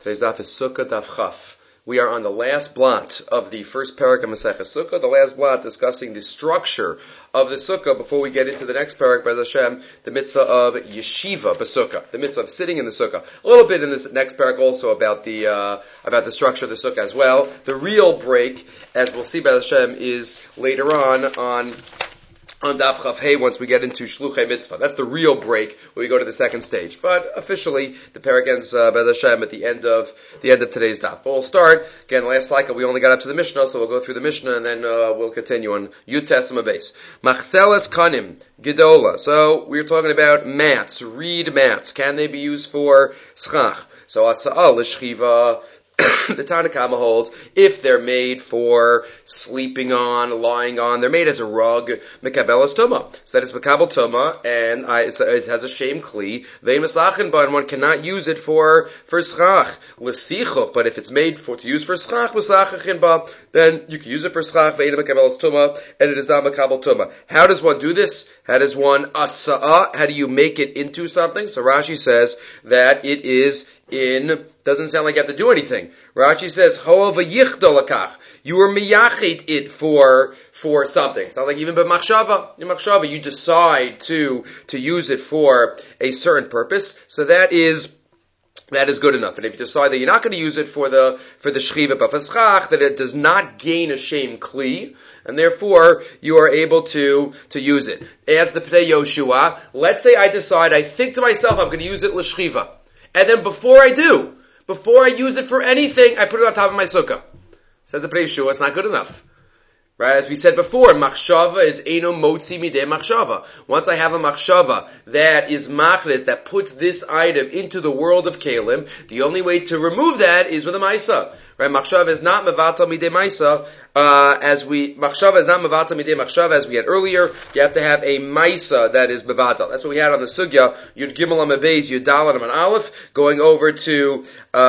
Today's daf is Sukkah Daf Chaf. We are on the last blot of the first parak of Maseches Sukkah, the last blot discussing the structure of the Sukkah before we get into the next parak, B'ez Hashem, the mitzvah of Yeshiva B'Sukkah, the mitzvah of sitting in the Sukkah. A little bit in this next parak also about the structure of the Sukkah as well. The real break, as we'll see B'ez Hashem, is later on Daf Chaf Hey, once we get into Shluchei Mitzvah. That's the real break when we go to the second stage. But officially, the parak ends B'ez Hashem at the end of today's daf. But we'll start again. Last cycle we only got up to the Mishnah, so we'll go through the Mishnah and then we'll continue on Yud Tesima base. Machzeles Kanim Gedola. So we're talking about mats, reed mats. Can they be used for schach? So Asa'al L'Shchiva. The Tanna Kama holds, if they're made for sleeping on, lying on, they're made as a rug, mekabelas tuma. So that is mekabel tuma, and it has a shame kli. They masachin ba, and one cannot use it for schach. L'sichuch, but if it's made to use for schach, masachin ba, then you can use it for schach, ve'ena mekabelas tuma, and it is not mekabel tuma. How does one do this? How does one asa'a? How do you make it into something? So Rashi says that it is doesn't sound like you have to do anything. Rashi says, Ho v'yichdolakach. You are miyachit it for something. Sounds like even b'machshava, you decide to use it for a certain purpose. So that is good enough. And if you decide that you're not going to use it for the shchiva but for schach, that it does not gain a shame kli, and therefore you are able to use it. Adds the Pnei Yoshua. Let's say I decide, I think to myself, I'm going to use it l'shchiva. And then before I use it for anything, I put it on top of my sukkah. Says the Pnei Yoshua, it's not good enough. Right? As we said before, machshava is eno motzi midei machshava. Once I have a machshava that is machres, that puts this item into the world of kalim, the only way to remove that is with a maisa. Right? Machshava is not mevatal midei maisa, machshava is not mevatal midei machshava, as we had earlier. You have to have a maisa that is mevatal. That's what we had on the sugya, Yud Gimel Amud Beis, Yud Daled Amud Aleph, going over to,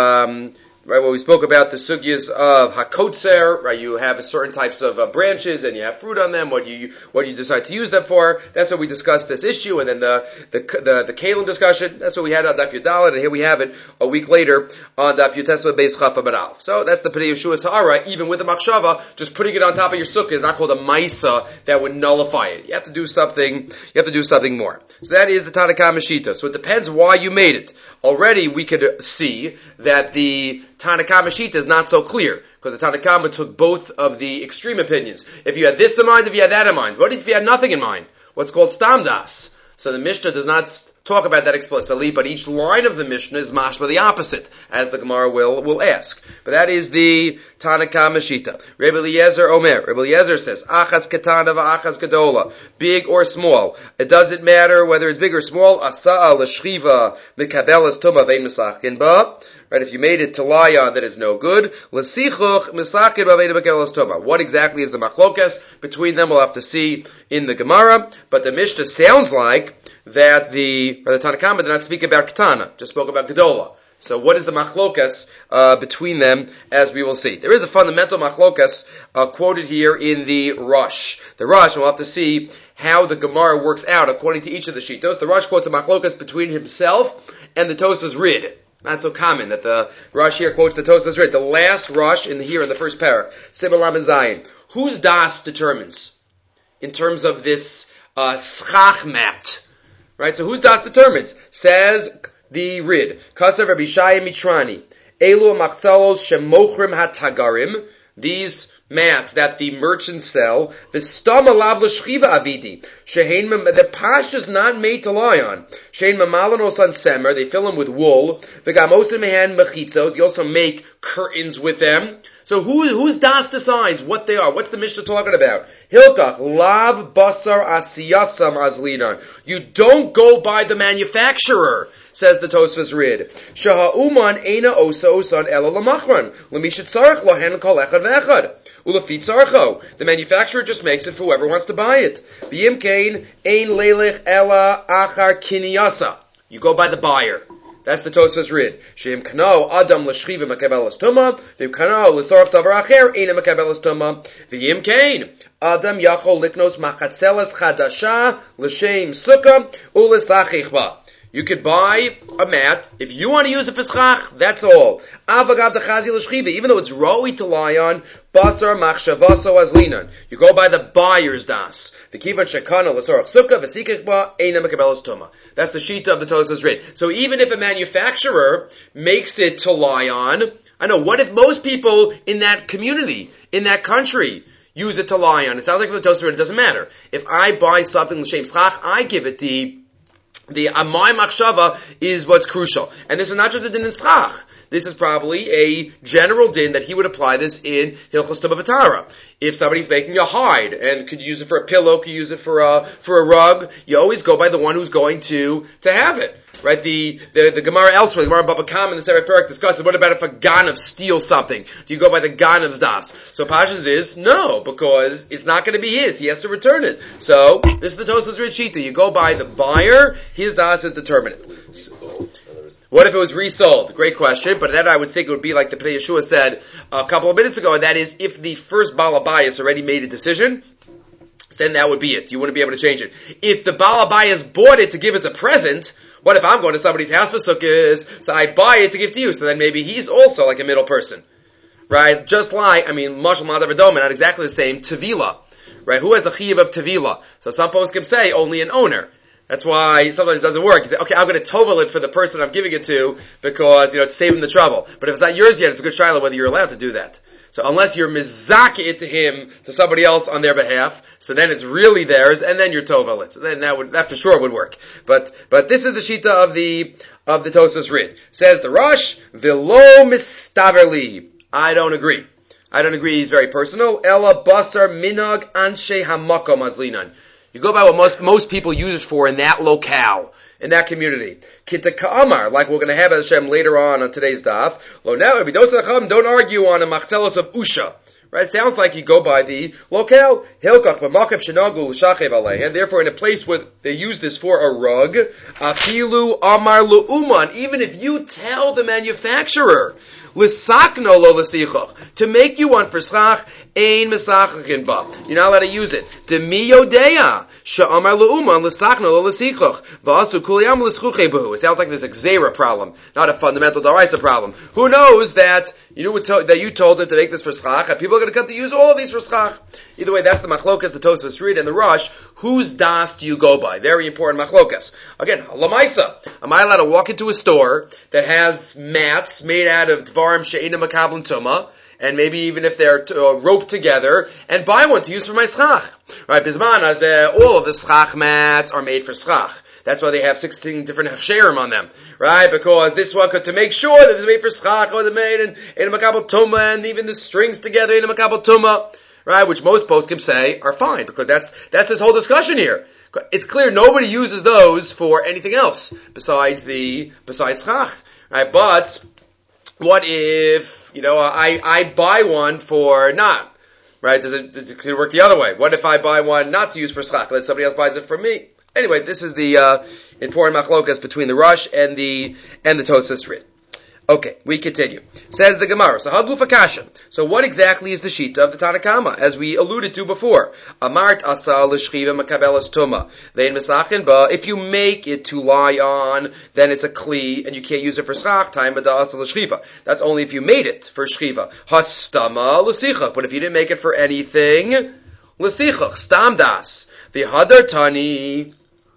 right, well, we spoke about the sugyas of hakotzer, right? You have certain types of branches, and you have fruit on them. What you decide to use them for? That's what we discussed this issue, and then the kalim discussion. That's what we had on Daf Yud Daled, and here we have it a week later on Daf Yud Tesima Beis Chaf Amud Aleph. So that's the Pnei Yoshua Sahara. Even with the machshava, just putting it on top of your sukkah is not called a maisa that would nullify it. You have to do something. You have to do something more. So that is the Tanna Kama Shita. So it depends why you made it. Already we could see that the Tanna Kama Shita is not so clear, because the Tanna Kama took both of the extreme opinions. If you had this in mind, if you had that in mind. What if you had nothing in mind? What's called Stam Das. So the Mishnah does not talk about that explicitly, but each line of the Mishnah is mashma the opposite, as the Gemara will ask. But that is the Tanna Kama Shita. Rebbe Eliezer Omer. Rebbe Eliezer says, Achas Katana v'Achas Gadola. Big or small. It doesn't matter whether it's big or small. Asa'a l'shchiva mikabelas tuma vein misachin ba. Right, if you made it to lie on, that is no good. L'sichuch misachin ba vein mikabelas tuma. What exactly is the machlokas between them? We'll have to see in the Gemara. But the Mishnah sounds like that the Tanna Kama did not speak about Katana, just spoke about Gedola. So what is the machlokas between them, as we will see? There is a fundamental machlokas quoted here in the Rosh. The Rosh, we'll have to see how the Gemara works out according to each of the Shitos. The Rosh quotes a machlokas between himself and the Tosas Rid. Not so common that the Rosh here quotes the Tosas Rid. The last Rosh here in the first parak, Simon Lamed Zayin. Whose das determines in terms of this schach mat? Right, so whose das determines? Says the Rid. Kasav Rabbi Shaya Mitrani. Elu machzalos shemochrim hatagarim. These mats that the merchants sell. V'stam alav l'shchiva avidi. The pash is not made to lie on. Shein mamalanos on semer. They fill them with wool. V'gamosim mehen mechitzos. You also make curtains with them. So whose das decides what they are? What's the Mishnah talking about? Hilkach, lav basar asiyasam azlinan. You don't go by the manufacturer, says the Tosfos Rid. Shaha uman eina osa osan ela lamachran. Lemishat tzarech lohen kol echad ve'echad. Ulafit tzarcho. The manufacturer just makes it for whoever wants to buy it. V'yim kein ein leilech ela achar kiniyasa. You go by the buyer. That's the Tosfos Rid. Sheim kano adam l'shchiva mekabelas tuma. V'im kano l'tzarech davar acher eina mekabelas tuma. V'yim kein adam yachol liknos machatzelas chadasha l'shem sukkah u'lesachichba. You could buy a mat. If you want to use it for schach, that's all. Avagav dechazi l'shchiva, even though it's roi to lie on, basar machshavaso azlinan. You go by the buyer's das. V'kivan shekana l'tzorach sukkah v'sikich ba eina mekabelas tuma. That's the shita of the Tosas Rid. So even if a manufacturer makes it to lie on, I know, what if most people in that community, in that country, use it to lie on? It sounds like for the Tosas Rid, it doesn't matter. If I buy something l'shem schach, I give it the amai machshava is what's crucial. And this is not just a din in schach. This is probably a general din that he would apply this in Hilchos Tuba V'Tara. If somebody's making a hide and could use it for a pillow, could use it for a rug, you always go by the one who's going to have it. Right? The Gemara elsewhere, the Gemara Bava Kama in the Sefer Perek discusses, what about if a Ganav steals something? Do you go by the Ganav's das? So Pashas is, no, because it's not going to be his. He has to return it. So, this is the Tosas Rid Shita. You go by the buyer, his das is determinate. What if it was resold? Great question, but then I would think it would be like the Pnei Yeshua said a couple of minutes ago, and that is, if the first Baal Habayis already made a decision, then that would be it. You wouldn't be able to change it. If the Baal Habayis bought it to give as a present, what if I'm going to somebody's house for sukkahs, so I buy it to give to you, so then maybe he's also like a middle person. Right? Just like, Mashal Madav Adoma, not exactly the same, Tevila. Right? Who has the chiyuv of Tevila? So some folks can say only an owner. That's why sometimes it doesn't work. You say, okay, I'm going to tovel it for the person I'm giving it to because, to save him the trouble. But if it's not yours yet, it's a good shiloh whether you're allowed to do that. So unless you're mizaki it to him, to somebody else on their behalf, so then it's really theirs, and then you're tovel it. So then that for sure would work. But this is the shita of the Tosas Rid. Says the Rosh, V'lo mistaverli. I don't agree. He's very personal. Ela basar minhag anshe hamakom azlinan. You go by what most people use it for in that locale, in that community. Kita ka'amar, like we're going to have as Hashem later on today's daf. Lo now, don't argue on a machzelos of usha. Right? It sounds like you go by the locale. Hilkach b'makav shenagu l'shachev aleihen. Therefore, in a place where they use this for a rug, afilu amar lu'uman, even if you tell the manufacturer, l'sakno lo l'sichach, to make you one for schach, ein mesachachin ba. You're not allowed to use it. Demi yodeya, she'amar le'uman l'sakno lo l'sichach, v'asu kuliyam l'schuchei behu. It sounds like there's a gzeira problem, not a fundamental daraisa problem. Who knows that you told them to make this for schach, and people are going to come to use all of these for schach. Either way, that's the machlokas, the Tosfos Rid, and the Rosh. Whose das do you go by? Very important machlokas. Again, lamaisa. Am I allowed to walk into a store that has mats made out of dvarim she'ena makablim tuma, and maybe even if they're roped together, and buy one to use for my schach? Right, bisman, as all of the schach mats are made for schach. That's why they have 16 different hachsherim on them, right? Because this one could, to make sure that it's made for schach, or it's made in a makabel tuma, and even the strings together in a makabel tuma, right? Which most poskim say are fine, because that's this whole discussion here. It's clear nobody uses those for anything else besides schach, right? But what if I buy one for not, right? Does it work the other way? What if I buy one not to use for schach, then somebody else buys it for me? Anyway, this is the important machlokas between the Rosh and the Tosfos Rid. Okay, we continue. Says the Gemara. So Hagufa Kasha. So what exactly is the shita of the Tanna Kama, as we alluded to before? Amart asa l'shchiva makabelas tuma. Vein mesachin ba. If you make it to lie on, then it's a kli, and you can't use it for schach. Time b'da asa l'shchiva. That's only if you made it for shchiva. Hastama l'sichach. But if you didn't make it for anything, l'sichach stam das. V'hadar tani.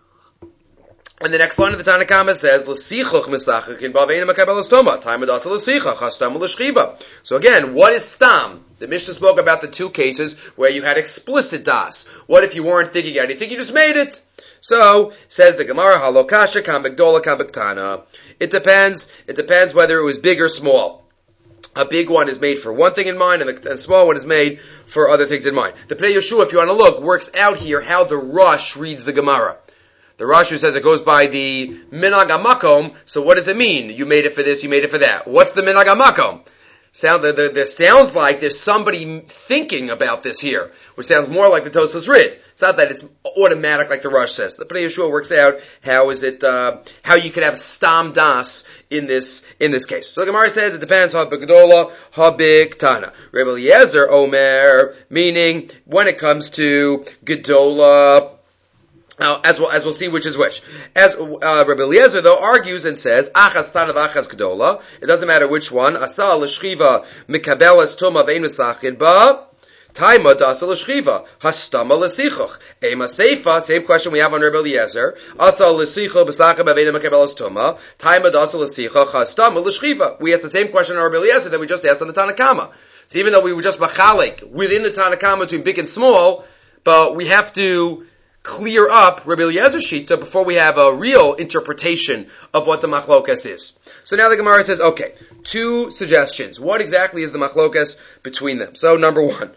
And the next line of the Tanna Kama says, "L'sichach misachachin ba'vein makabelas toma." Time adasa l'sichach hastam l'shchiva. So again, what is stam? The Mishnah spoke about the two cases where you had explicit das. What if you weren't thinking anything? You just made it. So says the Gemara, halokasha kam b'gdola kam b'ktana. It depends whether it was big or small. A big one is made for one thing in mind, and a small one is made for other things in mind. The Pnei Yeshua, if you want to look, works out here how the Rosh reads the Gemara. The Rosh says it goes by the minhag hamakom. So what does it mean? You made it for this, you made it for that. What's the minhag hamakom? There sounds like there's somebody thinking about this here, which sounds more like the Tosfos Rid. It's not that it's automatic like the Rosh says. The Pnei Yeshua works out how you could have stam das in this case. So the Gemara says it depends ha b'gedola, ha b'ktana. Rebbe Eliezer Omer, meaning when it comes to gedola, As we'll see which is which. As Rabbi Eliezer though argues and says, Achas Tana v'Achas Gedola. It doesn't matter which one. Asa l'shchiva mikabelas tuma ve'en mesachid ba. Taima dasa l'shchiva hastama l'sichuch. Ema seifa. Same question we have on Rabbi Eliezer. Asa l'sichuch b'sachid ba ve'en mikabelas tuma. Taima dasa l'sichuch hastama l'shchiva. We asked the same question on Rabbi Eliezer that we just asked on the Tanakama. So even though we were just machalik within the Tanakama between big and small, but we have to clear up Rabbi Eliezer's shita before we have a real interpretation of what the machlokas is. So now the Gemara says, okay, two suggestions. What exactly is the machlokas between them? So number one,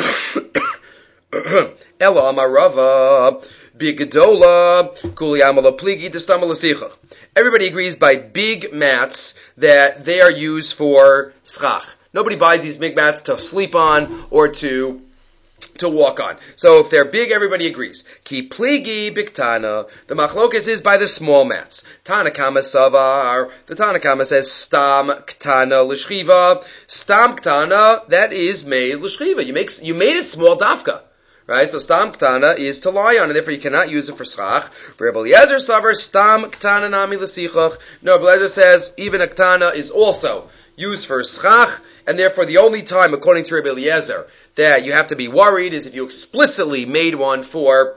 Ela amar Rava bigedola kuli amala pligi destama l'sichach. Everybody agrees by big mats that they are used for schach. Nobody buys these big mats to sleep on or to walk on. So if they're big, everybody agrees. Ki pligi biktana. The machlokas is by the small mats. Tanakama savar. The Tanakama says stam ktana l'shchiva. Stam ktana, that is made l'shchiva. You made it small dafka. Right? So stam ktana is to lie on, and therefore you cannot use it for schach. Rabbi Eliezer savar stam ktana nami l'sichach. No, Rabbi Eliezer says even a ktana is also used for schach, and therefore the only time, according to Rabbi Eliezer, that you have to be worried is if you explicitly made one for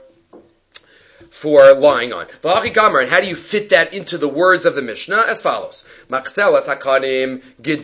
lying on. And how do you fit that into the words of the Mishnah? As follows. Machzelas hakanim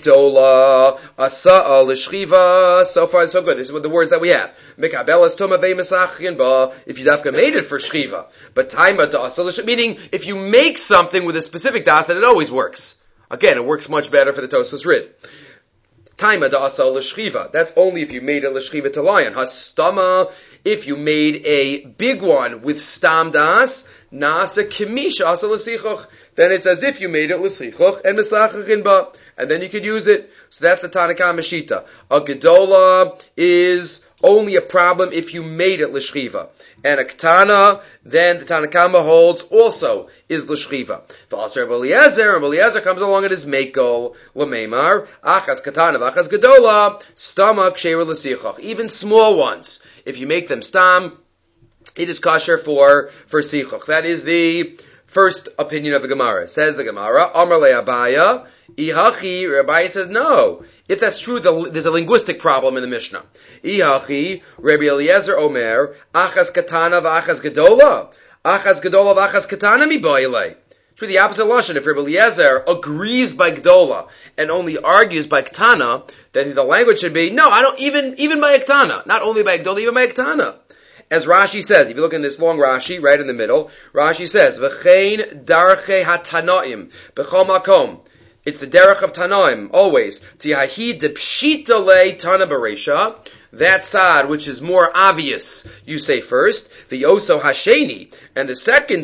gidola asa'a l'shchiva. So far so good. This is what the words that we have. Mekabelas tuma ve'mesachin ba. If you dafka made it for shchiva. But taima da'asa l'shchiva. Meaning, if you make something with a specific das, then it always works. Again, it works much better for the Tosfos Rid. Taima da'asa l'shchiva. That's only if you made it l'shchiva to lie on. Hastama, if you made a big one with stam das, nasa kimisha asa l'sichoch, then it's as if you made it l'sichoch and mesachachin ba, and then you could use it. So that's the Tanakama Shita. A gedola is only a problem if you made it l'shchiva. And a ketana, then the Tanakama holds also is l'shchiva. Also Rabbi Eliezer comes along at his meikol l'meimar achas ketana v'achas gedola stama ksheira l'sichach. Even small ones, if you make them stam, it is kosher for sichach. That is the first opinion of the Gemara. Says the Gemara, Amar le'Abaya, ihachi. Rabbi says no. If that's true, there's a linguistic problem in the Mishnah. Ihachi, Rabbi Eliezer Omer, achas katana v'achas gedola. Achas gedola v'achas katana mi ba'ilei. It's the opposite lashon. If Rabbi Eliezer agrees by gedola and only argues by katana, then the language should be, no, I don't, even by katana. Not only by gedola, even by katana. As Rashi says, if you look in this long Rashi, right in the middle, Rashi says, V'chein darche hatanoim, b'chol makom. It's the derech of Tanaim, always. Tihahi de pshita le tana beresha. That side, which is more obvious, you say first. The oso hasheni. And the second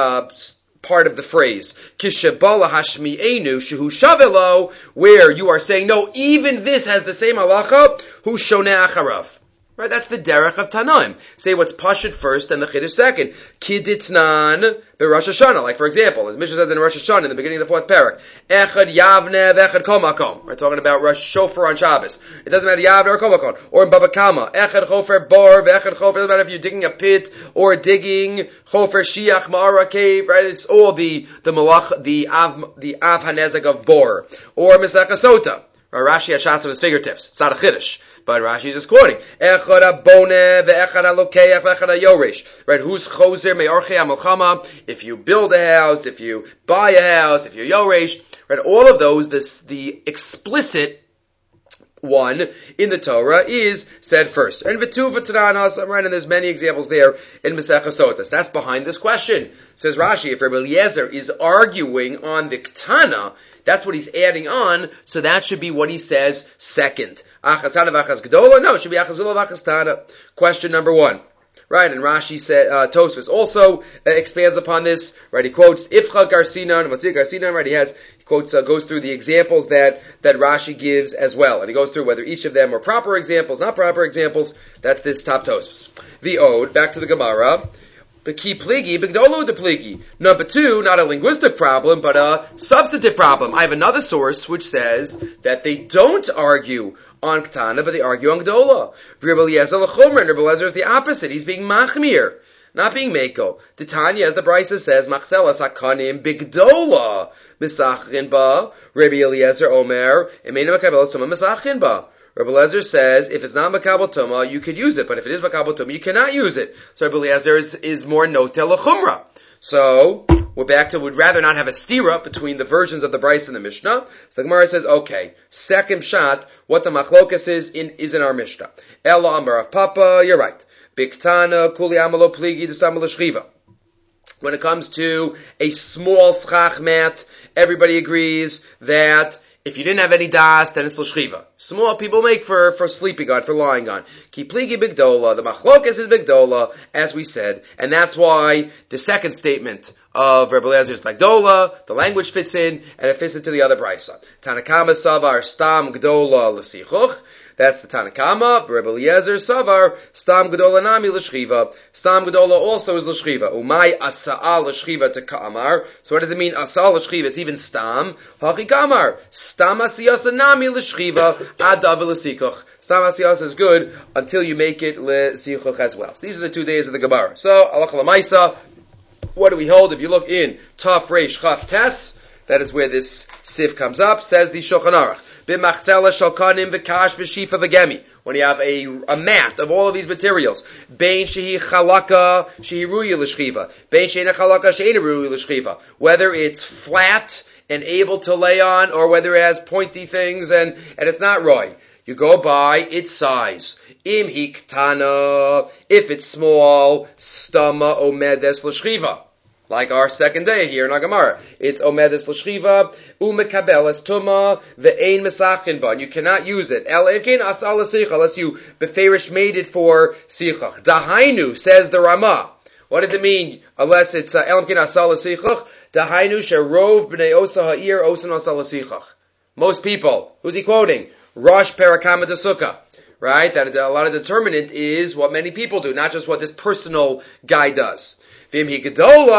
part of the phrase, kishabala hashmi'enu shehu shavelo, where you are saying, no, even this has the same halacha, hu shoneh acharav. Right, that's the derech of Tanaim. Say what's pashut first and the chiddush second. Kiditznan beRosh Hashanah. Like for example, as Mishnah says in Rosh Hashanah in the beginning of the fourth parak, Echad Yavne v'Echad Kol Makom. We're talking about Rosh Shofar on Shabbos. It doesn't matter Yavne or Kol Makom. Or in Baba Kama, Echad Chofer Bor v'Echad Chofer. It doesn't matter if you're digging a pit or digging Chofer Shiach Ma'ara cave. Right, it's all the malach, the Av Hanezek of Bor or Masechah Sota. Rashi Hashas of his fingertips. It's not a chiddush. But Rashi is just quoting, Echad aboneh ve'echad alokeach ve'echad ayoresh. Right? Who's choser me'orchei amalchama? If you build a house, if you buy a house, if you're yoresh, right? All of those, the explicit one in the Torah is said first. And v'tu v'tanan hasam, right? And there's many examples there in Masechah Sotas. That's behind this question. Says Rashi, if Rabbi Eliezer is arguing on the Ketana, that's what he's adding on, so that should be what he says second. Achas hana v'achas gedola? No, it should be achas gedola v'achas tana. Question number one. Right, and Rashi said, Tosfos also expands upon this, right, he quotes, Ifcha Garsinan, Masir Garsinan, right, he quotes, goes through the examples that Rashi gives as well, and he goes through whether each of them are proper examples, not proper examples. That's this top Tosfos. The Ode, back to the Gemara, the key pligi, bigdolo de pligi. Number two, not a linguistic problem, but a substantive problem. I have another source which says that they don't argue on Ketana, but they argue on Gdola. Rabbi Eliezer l'chomer, and Rabbi Eliezer is the opposite. He's being machmir. not being Mako. Titania, as the Brisa says, Machzelas Hakanim Bigdola Misachin Ba, Rabbi Eliezer Omer, Emeinu Makabelas Tuma Misachin Ba. Rabbi Eliezer says, if it's not Makabel Tuma, you could use it, but if it is Makabel Tuma, you cannot use it. So Rabbi Eliezer is more Notel Chumra. So, we're back to, would rather not have a stira between the versions of the Brisa and the Mishnah. So the Gemara says, okay, second shot, what the machlokas is in our Mishnah. Ella Amar of Papa, you're right. Biktana, Kuli Amalo Pligi, Destam L'Shchiva. When it comes to a small schach mat, everybody agrees that if you didn't have any das, then it's l'shchiva. Small people make for sleeping on, for lying on. Ki pligi bigdola, the machlokas is bigdola, as we said, and that's why the second statement of Rebbe Eliezer's bigdola, the language fits in, and it fits into the other brisa. Tanakama savar stam gdola l'sichuch. That's the Tanakama. Rebbe Eliezer savar stam gdola nami l'shchiva. Stam gdola also is l'shchiva. Umay asa'a l'shchiva to ka'amar. So what does it mean? Asa'a l'shchiva. It's even stam. Hachi ka'amar. Stam asiyasa nami l'shchiva adav l'sikuch. Stam asiyasa is good until you make it l'sikuch as well. So these are the 2 days of the Gemara. So halacha l'maisa. What do we hold? If you look in Taf Reish Chaf Tes, that is where this sif comes up. Says the Shulchan Aruch. When you have a mat of all of these materials, whether it's flat and able to lay on, or whether it has pointy things and it's not right, you go by its size. Im hiktana, if it's small, stama omedes l'shchiva. Like our second day here in our Gemara. It's omedes l'shchiva, umekabeles tuma, ve'ein mesachin ba. You cannot use it. El evkein asal l'sicha, unless you beferish made it for sichach. Dahainu, says the Ramah. What does it mean? Unless it's el evkein asal l'sichach. Dahainu sherov b'nei osa ha'ir osan asal l'sichach. Most people, who's he quoting? Rosh Parakama de Sukkah. Right? That a lot of determinant is what many people do, not just what this personal guy does. So stam, the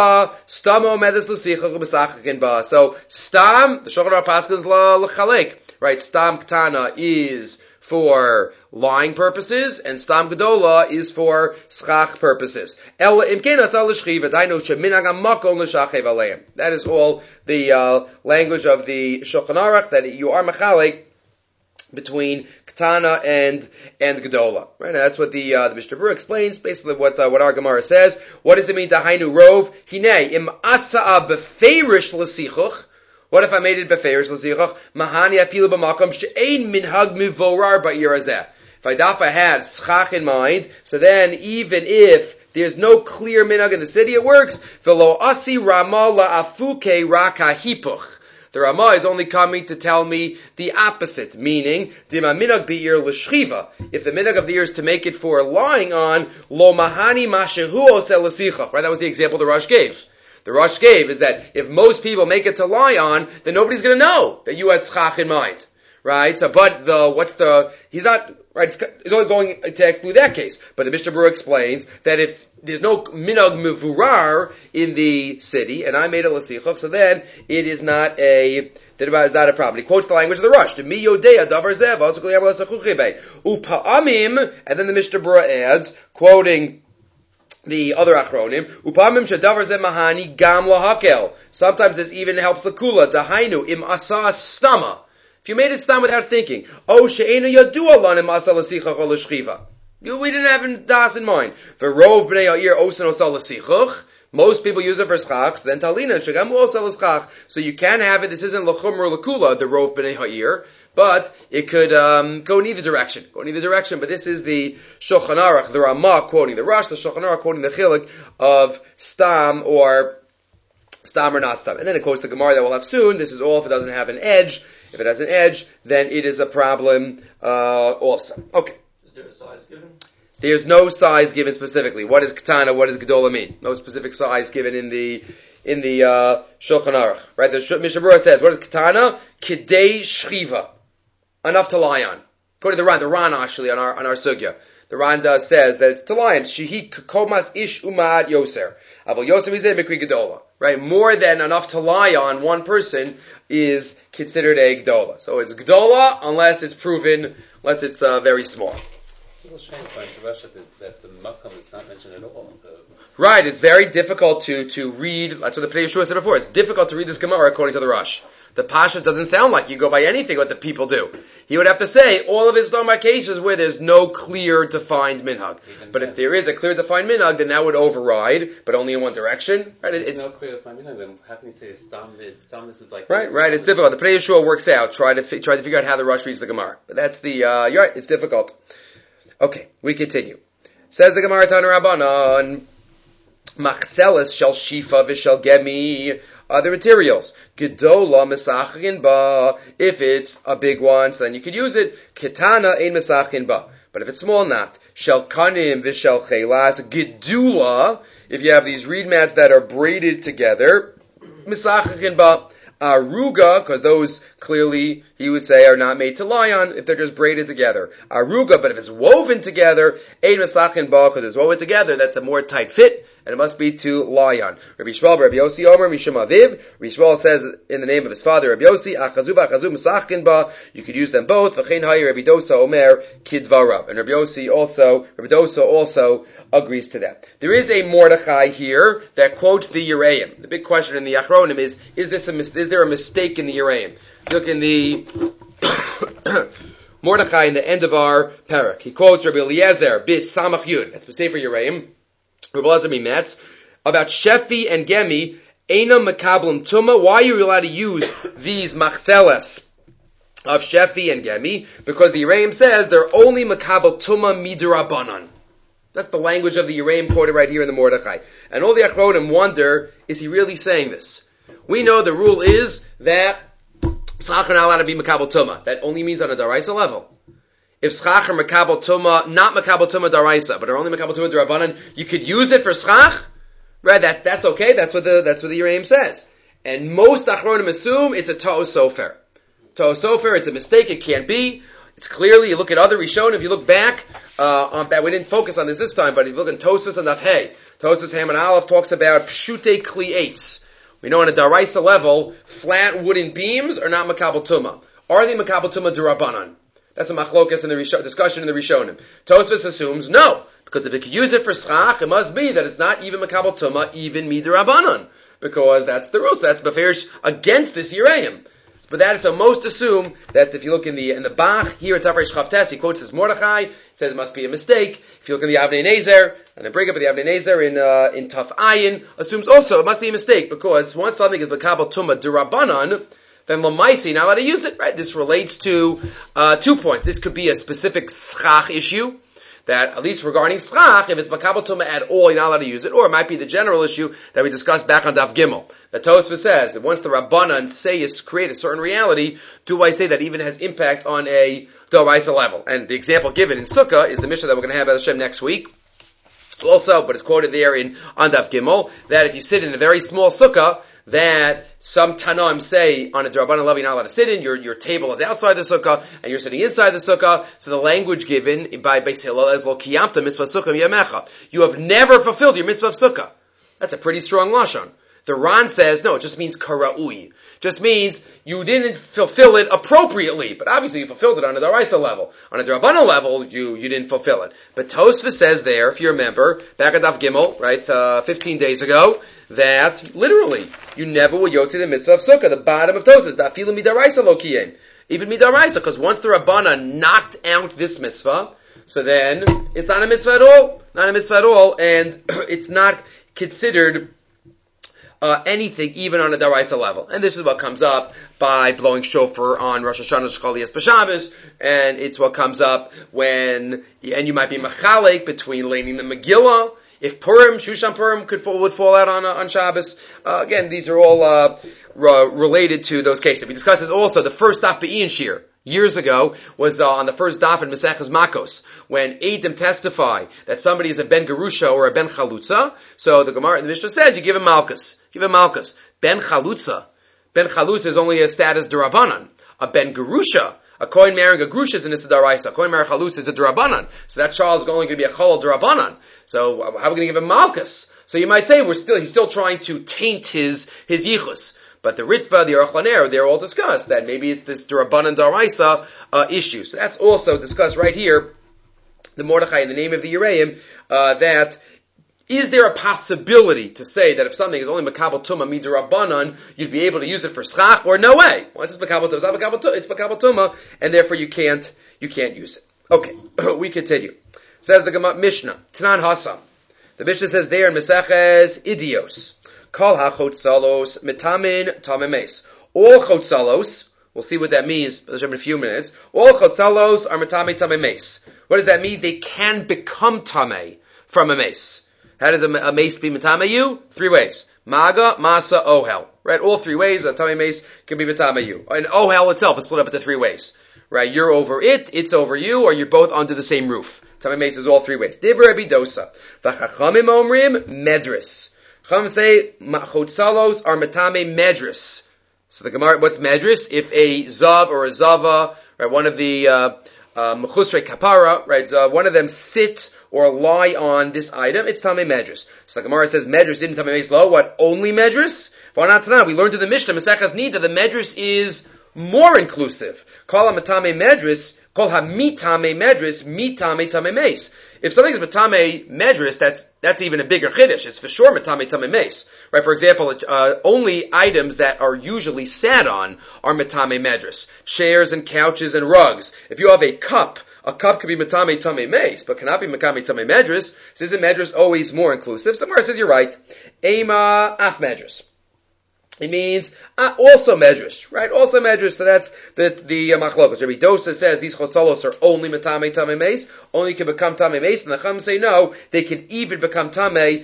Shulchan Aruch Paskas l'chalek, right? Stam ktana is for lying purposes, and stam gedola is for schach purposes. That is all the language of the Shulchan Aruch, that you are mechalek between Ketana and Gedola. Right? Now that's what the Mishnah Berurah explains, basically what our Gemara says. What does it mean, Dahainu Rov? Hinei, im asa'a beferish l'sichuch. What if I made it beferish l'sichuch? Mahani afilu b'makom she'ein minhag mivorar ba'ir hazeh. If I had schach in mind, so then even if there's no clear minhag in the city, it works. V'lo asi rama la'afuke raka hipuch. The Ramah is only coming to tell me the opposite, meaning, Dima minhag bi'ir l'shchiva. If the minhag of the ear is to make it for lying on, lo mahani mashehu osel l'sichach. Right, that was the example the Rosh gave. The Rosh gave is that if most people make it to lie on, then nobody's going to know that you had schach in mind. Right? So, but he's not, right, it's only going to exclude that case. But the Mishnah Berurah explains that if there's no minhag mevurar in the city, and I made a l'sichach, so then it is not a problem. He quotes the language of the Rosh. Upa'amim, and then the Mishnah Berurah adds, quoting the other achronim, upa'amim shadavar zeh mahani gam lahakel. Sometimes this even helps the kula. Dahainu im asa stama. If you made it stam without thinking, oh she'enu yadu alan im asa l'sichach or l'shchiva. We didn't have das in mind. V'rov b'nei ha'ir osen osal l'sichuch. Most people use it for schach. Then talina shagamu osal l'schach. So you can have it. This isn't l'chumr or l'kula, the rov b'nei ha'ir, but it could go in either direction. But this is the Shulchan Aruch, the Ramah quoting the Rosh, the Shulchan Aruch quoting the Chilik of stam or not stam. And then of course the Gemara that we'll have soon. This is all if it doesn't have an edge. If it has an edge, then it is a problem also. Okay. Is there a size given? There's no size given specifically. What is Ketana? What does Gedola mean? No specific size given in the Shulchan Aruch. Right? The Mishnah Berurah says, what is Ketana? Kidei Shchiva. Enough to lie on. According to the Ran actually on our sugya. The Ran says that it's to lie on. Shehi komas ish umad yoser. Avol yoser mizeh mikri Gedola. Right? More than enough to lie on one person is considered a Gdola. So it's Gdola unless it's very small. It's a little strange by Russia that the Makam is not mentioned at all. Right, it's very difficult to read. That's what the Pnei Yeshua said before. It's difficult to read this Gemara according to the Rosh. The Pasha doesn't sound like you go by anything what the people do. He would have to say all of his Dhamma cases where there's no clear defined minhag. But if there is a clear defined minhag, then that would override, but only in one direction. Right? It's no clear defined minhag. Then how can you say some this is like right? It's difficult. The Pnei Yeshua works out. Try to figure out how the Rosh reads the Gemara. But that's the you're right. It's difficult. Okay, we continue. Says the Gemara Tana Rabbanan. Machzeles shall shifa v'shal gemi, other materials. Gedola misachin ba, if it's a big one, so then you could use it. Ketana ein misachin ba, but if it's small, not. Shel kanim v'shel chelas, gedula, if you have these reed mats that are braided together, misachin ba. Aruga, because those clearly, he would say, are not made to lie on if they're just braided together. Aruga, but if it's woven together, ein misachin ba, because it's woven together, that's a more tight fit, and it must be to lie on. Rabbi Yishmael, Rabbi Yossi Omer, Mishum Aviv. Rabbi Yishmael says in the name of his father, Rabbi Yossi, Achazu b'achazu misachin ba. You could use them both. V'chein hayi Rabbi Dosa Omer kidvarav. And Rabbi Dosa also agrees to that. There is a Mordechai here that quotes the Yereim. The big question in the Achronim is there a mistake in the Yereim? Look in the Mordechai in the end of our parak. He quotes Rabbi Eliezer bis Samach Yud. That's the Sefer Yereim. Rabbi Elazar Mimetz, about Shefi and Gemi, Eina Makablim Tuma. Why are you allowed to use these machzeles of Shefi and Gemi? Because the Yereim says they're only Makabel Tuma Midrabanan. That's the language of the Yereim quoted right here in the Mordechai. And all the Achronim wonder, is he really saying this? We know the rule is that Tzachar not allowed to be Makabel Tuma. That only means on a Daraisa level. If schach are makabel tuma, not makabel tuma daraisa, but are only makabel tuma darabanan, you could use it for schach, right? That's okay. That's what the Yereim says. And most achronim assume it's a ta'os sofer. Ta'os sofer, it's a mistake. It can't be. It's clearly, you look at other Rishon, if you look back on that, we didn't focus on this time, but if you look in Tosfos and Nafhei, Tosfos Ham and Aleph talks about pshute kli'etz. We know on a daraisa level, flat wooden beams are not makabel tuma. Are they makabel tuma darabanan? That's a machlokas in the discussion in the Rishonim. Tosfos assumes no, because if it could use it for schach, it must be that it's not even makabel tuma, even midrabanan, because that's the rule. So that's beferish against this Yereim. But that is so most assume that if you look in the Bach here at Tafresh Chavtes, he quotes this Mordechai. It says it must be a mistake. If you look in the Avnei Nezer, and I bring up the Avnei Nezer in Taf Ayin, assumes also it must be a mistake because once something is makabel tuma derabanan, then Lamaisi, not allowed to use it, right? This relates to 2 points. This could be a specific schach issue, that at least regarding schach, if it's makabel tuma at all, you're not allowed to use it, or it might be the general issue that we discussed back on Daf Gimel. That Tosfos says, that once the Rabbanan create a certain reality, do I say that even has impact on a Doraisa level? And the example given in Sukkah is the Mishnah that we're going to have at Hashem next week. Also, but it's quoted there on Daf Gimel, that if you sit in a very small Sukkah, that some Tanaim say on a D'Rabbanan level you're not allowed to sit in, your table is outside the Sukkah, and you're sitting inside the Sukkah, so the language given by Beis Hillel is Lo Kiyamta Mitzvah Sukkah Yamecha. You have never fulfilled your Mitzvah of Sukkah. That's a pretty strong lashon. The Ran says, no, it just means Kara'ui. Just means you didn't fulfill it appropriately, but obviously you fulfilled it on a Daraisa level. On a D'Rabbanan level, you didn't fulfill it. But Tosfos says there, if you remember, back at Daf Gimel, right, 15 days ago, that literally you never will yotzi the mitzvah of sukkah. The bottom of Tosfos, dafilu midaraisa lo kiyem, even midaraisa, because once the Rabbana knocked out this mitzvah, so then it's not a mitzvah at all, and it's not considered anything even on a daraisa level. And this is what comes up by blowing shofar on Rosh Hashanah Shchalias B'Shabbos, and it's what comes up and you might be machalek between laning the Megillah. If Purim, Shushan Purim would fall out on Shabbos. Again, these are all related to those cases. We discussed this also. The first daf be'in shir years ago was on the first daf in Maseches Makos, when Eidim testify that somebody is a ben Gerusha or a ben Chalutza. So the Gemara, the Mishnah says, you give him Malkus. Ben Chalutza is only a status derabanan. A ben Gerusha, a kohen marrying a grusha is an issa daraisa. A kohen marrying a chalutz is a derabanan. So that child is only going to be a chalal derabanan. So how are we going to give him malchus? So you might say he's still trying to taint his yichus. But the Ritva, the Aruch LaNer, they're all discussed that maybe it's this derabanan daraisa issue. So that's also discussed right here, the Mordechai in the name of the Yereim, that Is there a possibility to say that if something is only makabel tuma midirabanan, you'd be able to use it for schach, or no way? Well, it's makabel tuma. It's not makabel tuma. It's makabel tuma, and therefore you can't use it. Okay, we continue. Says the Gemara Mishnah Tanan Hasam. The Mishnah says there in Meseches Idios, Kol hachotzalos mitamin tamemes. All chotzalos, we'll see what that means in a few minutes. All chotzalos are mitame tamemes. What does that mean? They can become tame from a mace. How does a mace be mitame you? 3 ways: maga, masa, ohel. Right? All 3 ways a tame mace can be mitame you. And ohel itself is split up into 3 ways. Right? You're over it, it's over you, or you're both under the same roof. Tame mace is all 3 ways. Divrei Rabbi Dosa. V'chachamim omrim medris. Chachamim say chotzalos are mitame medris. So the Gemara, what's medris? If a zav or a zava, right, one of the mechusrei kapara, right, one of them sit or lie on this item, it's tamei medris. So the Gemara says medris didn't tamei meis lo. What? Only medris? Well, not tonight. We learned in the Mishnah Maseches Nida the medris is more inclusive. Kol ha-matame medris, kol ha-mitame medris, mitame tamei meis. If something's matame medris, that's even a bigger chiddush. It's for sure matame tamei meis. Right? For example, only items that are usually sat on are matame medris. Chairs and couches and rugs. If you have a cup could be matame tamei meis, but cannot be matame tamei medris. So isn't medris always more inclusive? So the Gemara says you're right. Ema af medris. It means also medrash, right? Also medrash. So that's the machlokas. Rabbi Dosa says these chotzalos are only matame tamei meis, only can become tamei meis, and the Chacham say no, they can even become tamei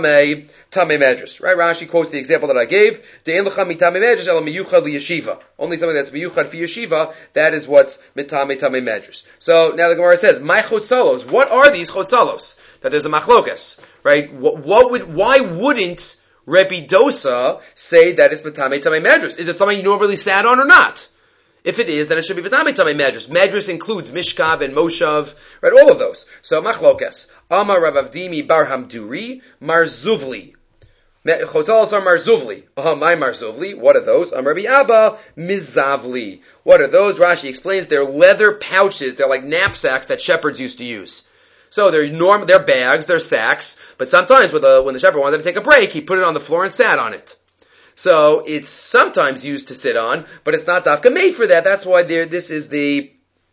medrash. Right? Rashi quotes the example that I gave. De'en lecha mitame medrash ela miyuchad liyeshiva. Only something that's miyuchad for yeshiva. That is what's mitame tamei medrash. So now the Gemara says, my chotzalos. What are these chotzalos? That there's a machlokas, right? Why wouldn't Rabbi Dosa say that it's Matame Tamei Medrus? Is it something you normally sat on or not? If it is, then it should be Matame Tamei Medrus. Medrus includes Mishkav and Moshav, right? All of those. So, Machlokas. Amar Rav Avdimi Bar Hamduri, Marzuvli. Chotzalos are Marzuvli. My Marzuvli. What are those? Amar Rabbi Abba, Mizavli. What are those? Rashi explains they're leather pouches. They're like knapsacks that shepherds used to use. So they're bags, they're sacks, but sometimes when the shepherd wanted to take a break, he put it on the floor and sat on it. So it's sometimes used to sit on, but it's not dafka made for that. That's why this is the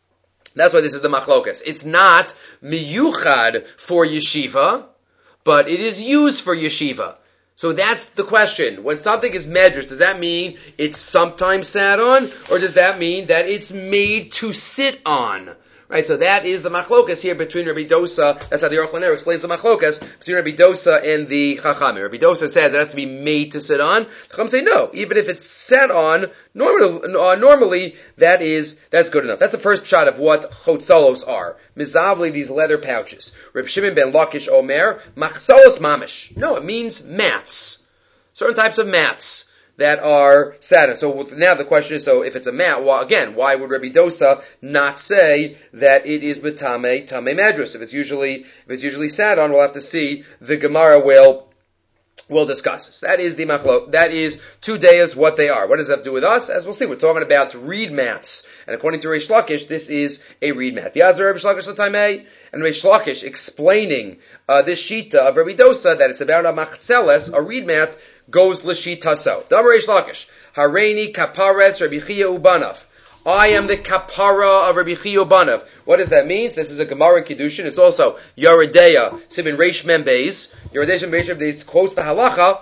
machlokas. It's not miyuchad for yeshiva, but it is used for yeshiva. So that's the question. When something is medrash, does that mean it's sometimes sat on, or does that mean that it's made to sit on? Right, so that is the machlokas here between Rabbi Dosa. That's how the Aruch LaNer explains the machlokas between Rabbi Dosa and the Chachamim. Rabbi Dosa says it has to be made to sit on. Chacham say no. Even if it's sat on, normally that's good enough. That's the first shot of what chotzalos are. Mizavli, these leather pouches. Reb Shimon ben Lakish Omer, machzalos mamish. No, it means mats. Certain types of mats that are sat on. So now the question is, so if it's a mat, why would Rabbi Dosa not say that it is tamei madrus? If it's usually sat on, we'll have to see. The Gemara will discuss. So that is the machlok. That is 2 days what they are. What does that have to do with us? As we'll see, we're talking about reed mats. And according to Reish Lakish, this is a reed mat. V'yazar Reish Lakish l'tamei, and Reish Lakish explaining this shita of Rabbi Dosa that it's about a machzeles, a reed mat, goes l'shitaso. Damar Reish Lakish, Hareini kapares Rabbi Chia ubanav. I am the kapara of Rabbi Chia ubanav. What does that mean? This is a Gemara in Kiddushin. It's also Yoredeya, Sibin Reish Mem Beis. Yoredeya Reish Mem Beis quotes the halacha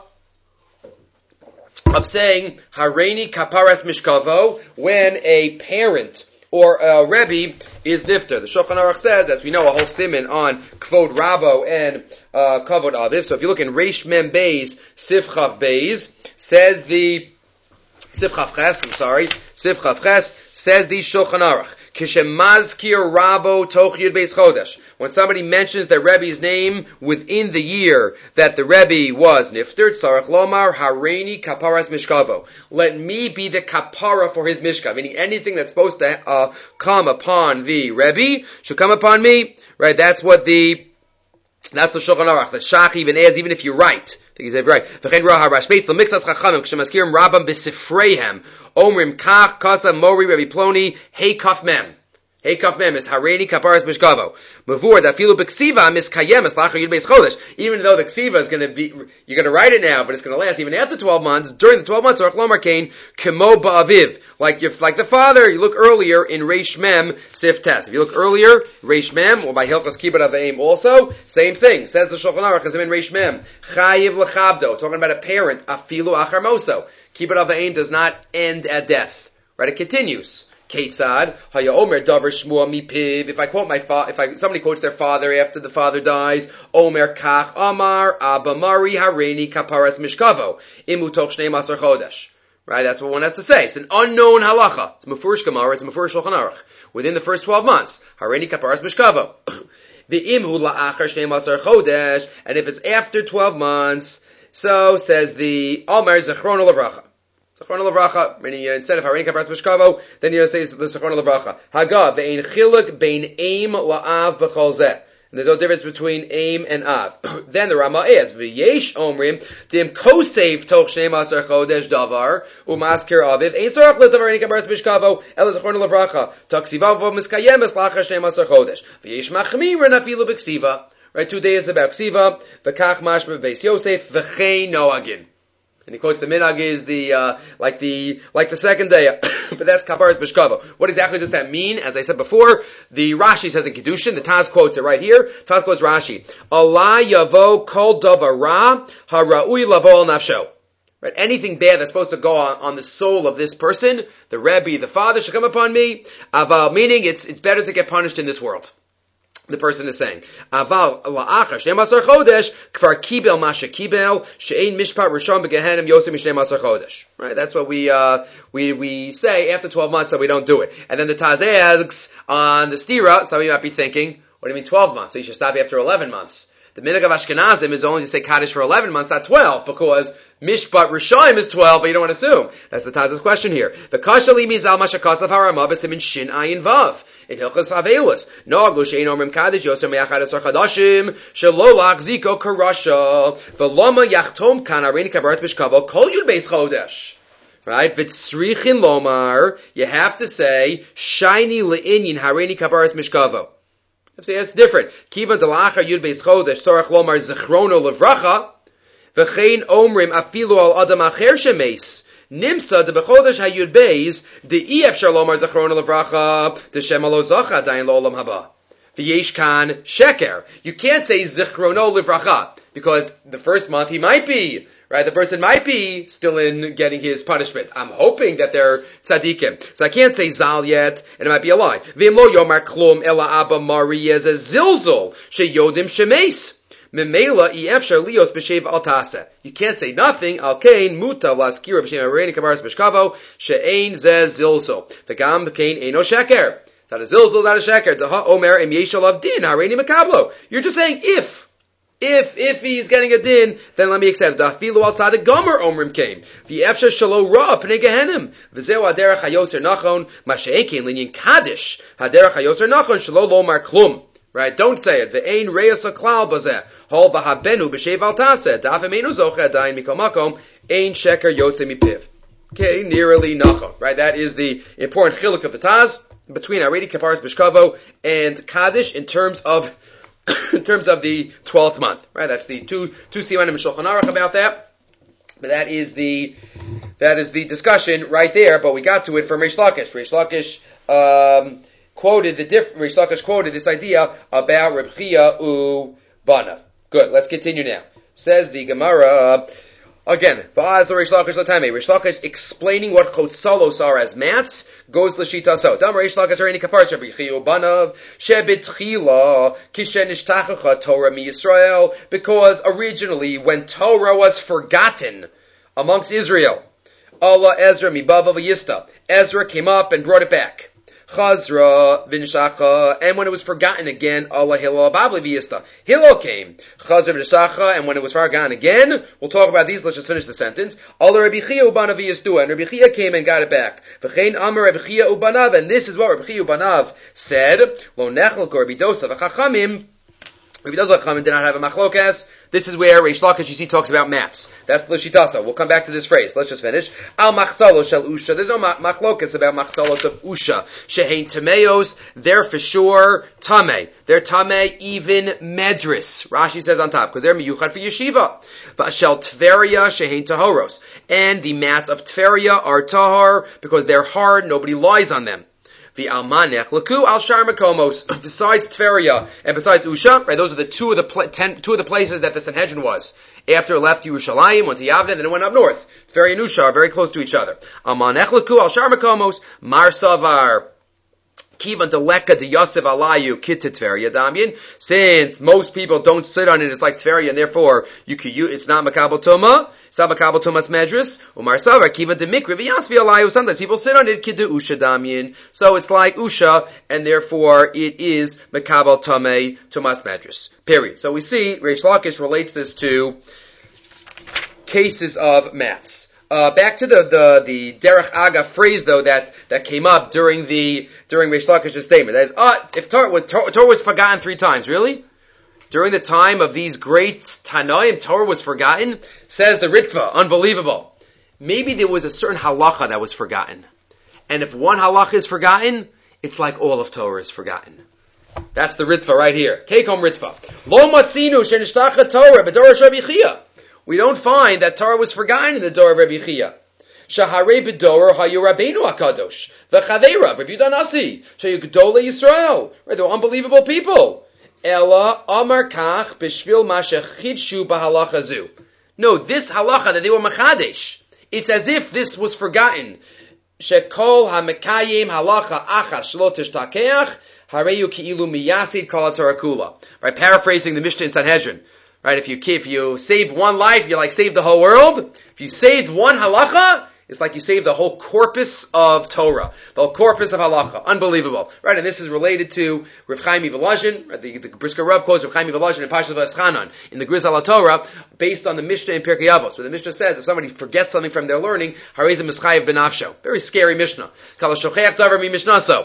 of saying Hareini kaparas mishkavo when a parent or a Rebbe is nifter. The Shulchan Aruch says, as we know, a whole siman on Kvod Rabo and Kavod Aviv. So if you look in Reish Mem Beis, Sivchav Beis, says the Sivchav Ches, says the Shulchan Aruch, Kishemazkir Rabo Toch Yud Beis Chodesh. When somebody mentions the Rebbe's name within the year that the Rebbe was nifter, Tzarech Lomar Hareini Kaparas Mishkavo. Let me be the kapara for his mishkav. Meaning anything that's supposed to come upon the Rebbe should come upon me. Right? That's the Shulchan Aruch. The Shach even adds, even if you're right. I think he's right. V'chein ra harashbeitz l'mixas chachamim k'shemaskirim rabam b'sifreihem omrim kach kasa mori Rabbi Ploni hey kaf mem. Hey kaf mem is hareini kaparas mishkavo. Mavur da filu b'ksiva miskayemes lachar yud beis chodesh. Even though the ksiva is going to be, you're going to write it now, but it's going to last even after 12 months. During the 12 months, Orach Lomar Kain kemo ba'aviv. Like the father, you look earlier in Reish Mem Sif Tes. If you look earlier, Reish Mem, or by Hilchas Kibbut Avayim also, same thing. Says the Shulchan Aruch, as in Reish Mem, Chayiv l'chabdo, talking about a parent, afilu achar moso. Kibbut Avayim does not end at death. Right? It continues. Ketzad, Haya Omer Davar Shmua Mipiv. If I quote somebody quotes their father after the father dies, Omer Kach Amar Abba Mari Hareini Kaparas Mishkavo Imu Toch Shnei Masar Chodesh. Right, that's what one has to say. It's an unknown halacha. It's Mefurish Gemara, it's Mefurish Shulchan Aruch. Within the first 12 months, Hareini Kaparas Mishkavo. The Imhu La'achar Shnei Masar Chodesh, and if it's after 12 months, so says the Omer Zechron Lavracha. Zechron Lavracha, meaning instead of Hareini Kaparas Mishkavo, then you say the Zechron Lavracha. Hagav ve'ein chiluk bein aim la'av b'chol zeh. And there's no difference between aim and av. Then the Rama adds, V'yesh omrim, dim kosev toch shnei masar chodesh davar, umaskir aviv, ein tzorach l'davar eini kabaras bishkavo, ela zechron l'vracha, taksivavo miskayemes lacha shnei masar chodesh. V'yesh machmirin afilu b'ksiva. Right, 2 days about ksiva, v'kach mashma v'beis Yosef, v'chei noagin. And he quotes the minhag is like the second day, but that's kaparas b'shkava. What exactly does that mean? As I said before, the Rashi says in Kedushin, the Taz quotes it right here. Taz quotes Rashi, Allah yavo kol davar ra hara'ui lavo al nafsho. Right, anything bad that's supposed to go on the soul of this person, the Rebbe, the father, should come upon me. Aval, meaning it's better to get punished in this world. The person is saying, Aval la'achar shnei masar chodesh kvar kibel masha kibel she'ein mishpat rishon begehenim yosem mishnei masar chodesh. Right, that's what we say after 12 months, so we don't do it. And then the Taz asks on the stira. Some of you might be thinking, what do you mean 12 months? So you should stop after 11 months. The minhag of Ashkenazim is only to say Kaddish for 11 months, not 12, because Mishpat Rishayim is 12, but you don't want to assume. That's the Taz's question here. The Kashali mizal mashakasav harama b'simin shin ayin vav. In Hilchas Havelus, Noagu she'ein omrim Kaddish yosem me'achad asar chadashim shelo lachziko karasha v'loma yachtom kan hareini kabaras b'shkavo kol yud beis chodesh. Right? V'tzrichin lomar, you have to say shiny le'inyin hareini kabaras mishkavo. It's different. Kivan delachar yud beis chodesh sorach lomar zechrono levracha v'chein omrim afilu al adam acher shemeis. Nimsa de bechodesh hayud beis de ef shalomar zachrona levracha de shemalo zacha dayin lo'olam haba v'yesh kan sheker. You can't say zichrono levracha because the first month he might be right. The person might be still in getting his punishment. I'm hoping that they're tzaddikim, so I can't say zal yet, and it might be a lie. V'imlo yomar klum ela abba mari as a zilzol sheyodim shemeis. Memela efshar lios b'shev al tasa. You can't say nothing. Al kain muta laskira b'shem hareini kabaras b'shkavo she'ein zeh zilzol. V'gam kain eino sheker. Not a zilzol, not a sheker. Daha omer em yeshalav din hareini makablo. You're just saying if he's getting a din, then let me accept. Dafilu al tzadik gomer omrim came. V'efshar shalo ra pnei gehenim. V'zeu haderech hayoser nachon ma she'ein kain linyin kaddish. Haderech hayoser nachon shalo lomar klum. Right? Don't say it. Ve'ein reyes haklal bazeh. Hol v'habenu b'shev al taseh. Da'afemenu zoche adayin mikol makom. Ein sheker yotze mipiv. Okay, nearly nachon. Right? That is the important chiluk of the Taz between Hareini kaparas b'shkavo and Kaddish in terms of the 12th month. Right? That's the two simanim in Shulchan Aruch about that. But that is the discussion right there. But we got to it from Reish Lakish. Reish Lakish quoted Reish Lakish quoted this idea about Reb Chia u Banav. Good, let's continue now. Says the Gemara, again, V'az Reish Lakish l'tamei. Reish Lakish explaining what chotzalos are as mats, goes l'shita so. Dam Reish Lakish hareini kaparas Reb Chia u Banav, shebitchila kishen ishtachacha Torah mi Yisrael, because originally when Torah was forgotten amongst Israel, Allah Ezra mi Bava v'yista, Ezra came up and brought it back. Chazra v'nishacha, and when it was forgotten again, Allah Hillel Babli v'yista. Hillel came. Chazra v'nishacha, and when it was forgotten again, we'll talk about these, let's just finish the sentence. Allah Rabbi Chia ubanav v'yistu, and Rabbi Chia came and got it back. V'chein amar Rabbi Chia ubanav, and this is what Rabbi Chia ubanav said, Lo nechel ko Rabbi Dosa v'chachamim, Rabbi Dozer Chachamim did not have a machlokas. This is where Reish Lakish, you see, talks about mats. That's l'shitasa. We'll come back to this phrase. Let's just finish. Al machsalos shel usha. There's no machlokas about machsalos of usha. Shehein tameos. They're for sure tame. They're tame even medris. Rashi says on top because they're miyuchad for yeshiva. V'ashel tveria shehein tahoros. And the mats of Tveria are tahar because they're hard. Nobody lies on them. Besides Tveria and besides Usha, right? Those are the two of the places that the Sanhedrin was. After it left Yerushalayim, went to Yavne, then it went up north. Tveria and Usha are very close to each other. Aman Echlaku al Shar Makomos, Mar Savar. Kivan deleka de Yosef alayu kit Tveria damyin. Since most people don't sit on it, it's like Tveria, and therefore it's not makabel tuma. It's not makabel tumas medris. Umar savar kivan de mikri v'yasvi alayu. Sometimes people sit on it kid de usha damyin. So it's like usha, and therefore it is makabel tame tumas medris. Period. So we see Reish Lakish relates this to cases of mats. Back to the Derech Aga phrase though that came up during Reish Lakish's statement. That is, if Torah was forgotten 3 times, really? During the time of these great Tanoim, Torah was forgotten? Says the Ritva, unbelievable. Maybe there was a certain halacha that was forgotten. And if one halacha is forgotten, it's like all of Torah is forgotten. That's the Ritva right here. Take home Ritva. Lo matzinu shenishtacha Torah b'dorah Rabbi Chia. We don't find that Torah was forgotten in the door of Rabbi Chia. Shaharei b'dorah hayu Rabbeinu HaKadosh. V'chaveira, Rabbi Yudan Nasi. Shayu Gdolei Yisrael. Right, they were unbelievable people. Ela amar kach b'shvil ma shechidshu b'halacha zu. No, this halacha that they were machadesh. It's as if this was forgotten. Shekol ha-mekayim halacha achas shlo tishtakeach hareyu ki'ilu miyasid kol ha-Torah kula. Right, paraphrasing the Mishnah in Sanhedrin. Right, if you save one life, you like saved the whole world. If you saved one halacha, it's like you saved the whole corpus of Torah, the whole corpus of halacha. Unbelievable. Right, and this is related to Rav Chaim Volozhin, right, the Brisker Rav quotes Rav Chaim Volozhin in Parshas V'eschanan, in the Griz ala Torah, based on the Mishnah in Pirkei Avos, where the Mishnah says if somebody forgets something from their learning, Harezim Mischayev Benafsho. Very scary Mishnah. Kala Shocheach Davar Mi Mishnaso.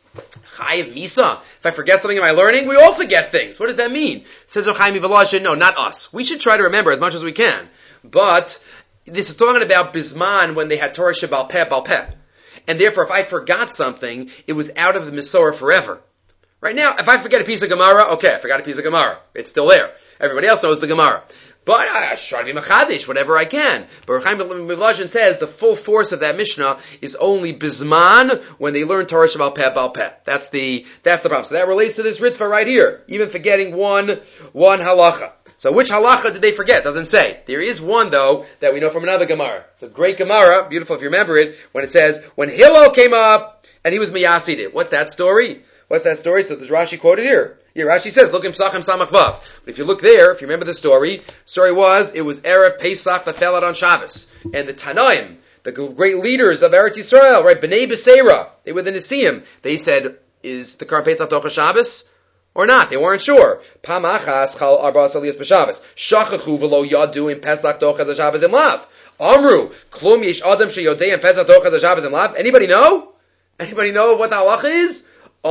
Chayiv Misa. If I forget something in my learning, we all forget things. What does that mean? Says Rav Chaim Volozhin, no, not us. We should try to remember as much as we can. But this is talking about Bisman when they had Torah Shebal Peh. And therefore, if I forgot something, it was out of the Masorah forever. Right now, if I forget a piece of Gemara, okay, I forgot a piece of Gemara. It's still there. Everybody else knows the Gemara. But I try to be machadish whatever I can. But Rav Chaim Volozhin says the full force of that Mishnah is only Bisman when they learn Torah Shebal Peh. That's the problem. So that relates to this Ritva right here. Even forgetting one halacha. So which halacha did they forget? Doesn't say. There is one though that we know from another Gemara. It's a great Gemara, beautiful if you remember it, when it says, when Hillel came up and he was miyasid it. What's that story? So there's Rashi quoted here. Yeah, Rashi says, look in Psachim Samach Vav. But if you look there, if you remember the story it was Erev Pesach that fell out on Shabbos. And the Tanaim, the great leaders of Eretz Yisrael, right, Bnei Beseira, they were the Nesiim. They said, is the Karm Pesach Tocha Shabbos? Or not? They weren't sure. Pam achas chal arba'as aliyos b'Shabbos. Shachachu v'lo yadu in Pesach Tocha Shabbos imlav. Amru, klum yesh adam sheyodei in Pesach Tocha Shabbos imlav. Anybody know? Anybody know what the halacha is?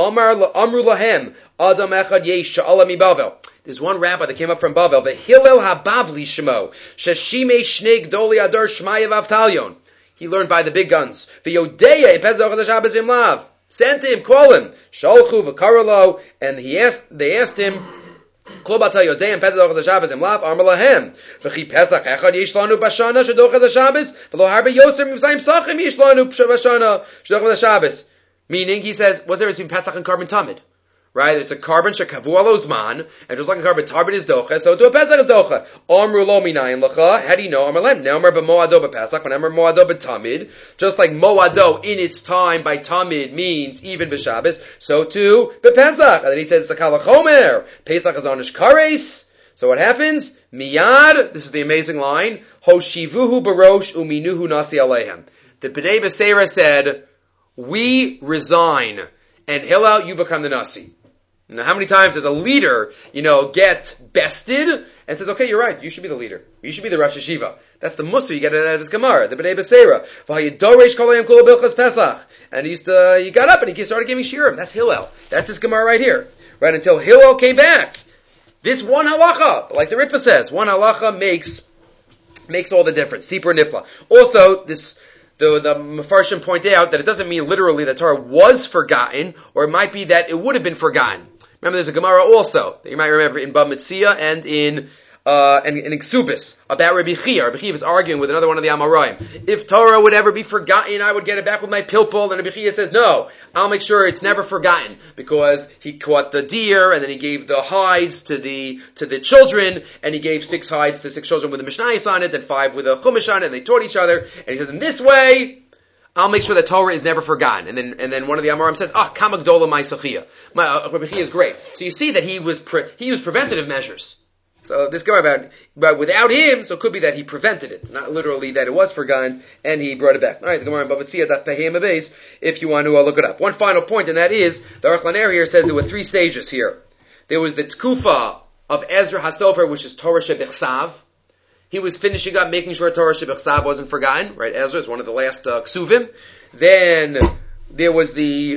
Amru lahem, Adam echad yesh sha'ala mi Bavel. There's one rabbi that came up from Bavel, the Hillel HaBavli Shemo, Sheshime Shnei Gdoli Adar Shmayev Avtalyon. He learned by the big guns. V'yodeya in Pesach Shabbos v'imlav. Sent him, call him. Shalchu v'karalo, and they asked him, Kol bata yodei in Pesach Shabbos imlav, Amar lahem. V'chi Pesach echad yesh lanu b'shana shedoch Shabbos, v'lo harbe yoser mivzayim sachim yesh lanu b'shana shedoch Shabbos. Meaning, he says, what's there between Pesach and Karban Tamid? Right? It's a Karban shekavu alozman, and just like a Karban Tamid is docha, so to a Pesach is docha. Amru lo minayin lacha. How do you know? Amar lem. Ne'amar b'moado b'Pesach, when Amar moado b'Tamid. Just like moado in its time by Tamid means even b'Shabbos, so too b'Pesach. And then he says, Sakala chomer. Pesach is onish kares. So what happens? Miyad, this is the amazing line, Hoshivuhu barosh uminuhu nasi alehem. The Bnei Beseira said, we resign, and Hillel, you become the Nasi. Now, how many times does a leader, get bested and says, okay, you're right, you should be the leader. You should be the Rosh Hashiva. That's the Musa you get out of his Gemara, the Bnei Beseira. And he got up and he started giving shirim. That's Hillel. That's this Gemara right here. Right, until Hillel came back. This one halacha, like the Ritva says, one halacha makes all the difference. Sipur nifla. Also, the Mefarshim point out that it doesn't mean literally that Torah was forgotten, or it might be that it would have been forgotten. Remember, there's a Gemara also that you might remember in Bava Metzia and in Ksubis about Rabbi Chia. Rabbi Chia was arguing with another one of the Amoraim. If Torah would ever be forgotten, I would get it back with my pilpul. And Rabbi Chia says, no, I'll make sure it's never forgotten, because he caught the deer and then he gave the hides to the children, and he gave 6 hides to 6 children with a mishnayos on it, and 5 with a chumash on it, and they taught each other. And he says, in this way, I'll make sure that Torah is never forgotten. And then one of the Amoraim says, kama gdola ma'isachia. Rabbi Chia is great. So you see that he used preventative measures. So this Gemara about without him, so it could be that he prevented it, not literally that it was forgotten, and he brought it back. All right, the Gemara in Bava Metzia daf pehei base, if you want to look it up. One final point, and that is the Aruch LaNer here says there were 3 stages here. There was the tkufa of Ezra HaSofer, which is Torah Shebichsav. He was finishing up, making sure Torah Shebichsav wasn't forgotten. Right, Ezra is one of the last ksuvim. Then there was